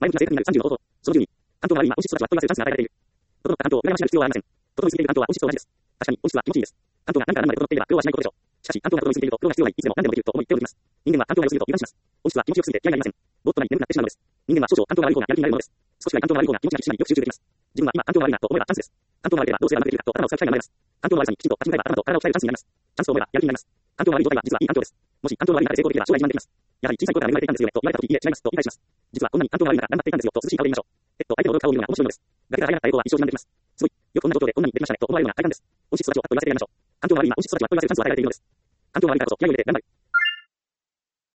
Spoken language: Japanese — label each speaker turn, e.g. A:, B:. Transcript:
A: 前向きな性格になる30の方法。その10に、関東は今、温室育ちはと言わせるチャンスが与えられている。整った関東を羨ましがる必要はありません。整いすぎている関東は温室と同じです。確かに、温室は気持ちいいです。関東が何から何まで整っていれば苦労はしないことでしょう。しかし、関東が整いすぎていると苦労が必要ない、いつでも何でもできると思い手を抜きます。人間は関東が良すぎると油断します。温室は気持ちよすぎて嫌いがありません。ぼーっとなり眠くなってしまうのです。人間は少々関東が悪い方がやる気になるものです。少しぐらい関東が悪い方が気持ちが岸によく集中できます。自分は今関東が悪いなと思えばチャンスです。関東が悪ければどうすればうまくできるかと頭を使う機会が生まれます。関東の悪さにきちんと立ち向かえば頭と体を鍛えるチャンスになります。チャンスと思えばやる気になります。関東が悪い状態は実はいい環境です。もし関東が悪い中で成功できれば将来自慢できます。やはり小さい頃から恵まれていたんですよねと言われたとき、いえ違いますと言い返します。実はこんなに関東が悪い中頑張っていたんですよと涼しい顔で言いましょう。相手の驚く顔を見るのが面白いのです。崖から這い上がった栄光は一生自慢できます。すごい。よくこんな状況でこんなにできましたねと思われるのが快感です。温室育ちをかっと言わせてやりましょう。環境が悪い今温室育ちはと言わせるチャンスを与えられているのです。